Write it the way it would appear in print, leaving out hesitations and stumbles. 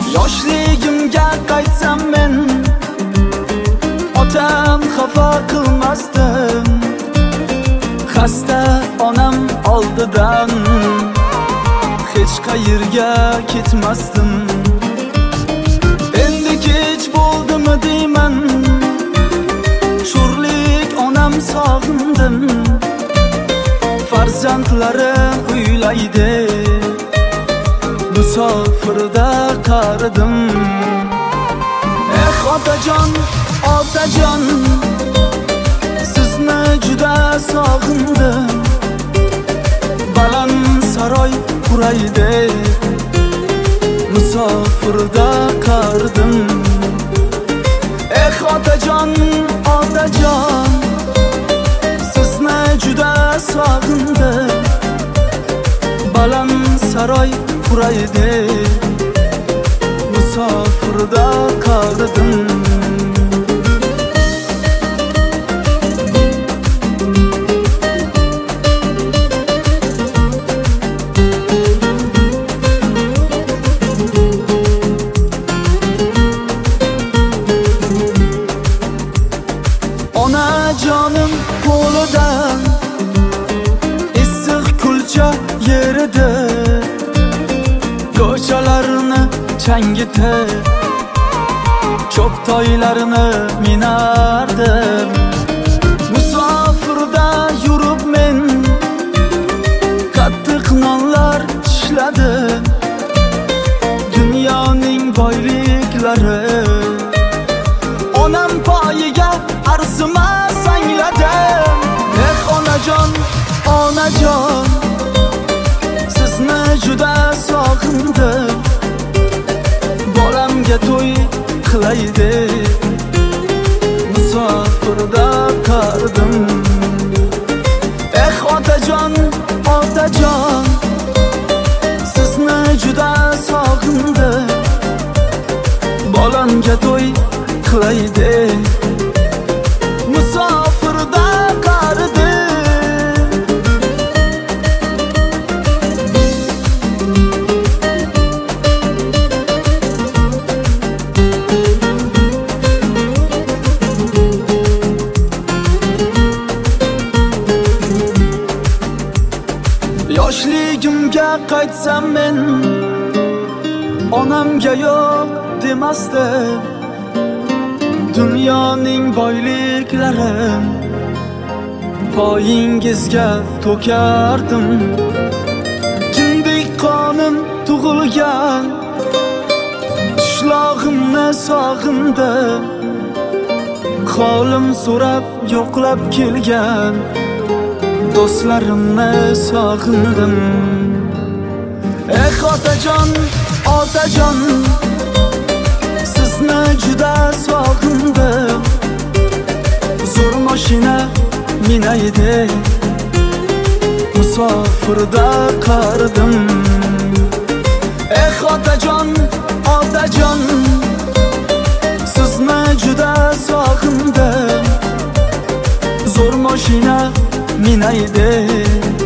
Yoshligimga qaytsam men, otam xafa qilmasdim. Xasta onam oldidan hech qayerga ketmasdim. Endi kech bo'ldimi deyman, sho'rlik onam sog'indim. Farzandlarim uylaydi, musofirda qaridim. Otajon, otajon, sizni juda sog'indim. Baland saroy quraydi, musofirda qaridim. Otajon, otajon, sizni juda sog'indim. Baland saroy quraydi, musofirda qaridim. Onajonim qo'lidan issiq kulcha yerida, ko'chalarni changitib, cho'ptoylarini minardim. Musofirda yurib men qattiq nonlar tishladim. Dunyoning boyliklari onam poyiga arzimas angladim. Onajon, onajon, sizni juda sog'indim. Bolamga to'y qilaydi, musofirda qaridim. Otajon, otajon, sizni juda sog'indim. Bolamga to'y qilaydi, musofirda qaridim. Yoshligimga qaytsam men, onamga yo'q demasdim. Dunyoning boyliklarim poyingizga to'kardim. Kindik qonim tug'ilgan qishlog'imni sog'indim. Qolim so'rab yo'qlab kelgan do'stlarimni sog'indim. Otajon, otajon, sizni juda sog'indim. Zo'r mashina minaydi, musofirda qaridim. Otajon, otajon, sizni juda sog'indim. Zo'r mashina minaydi,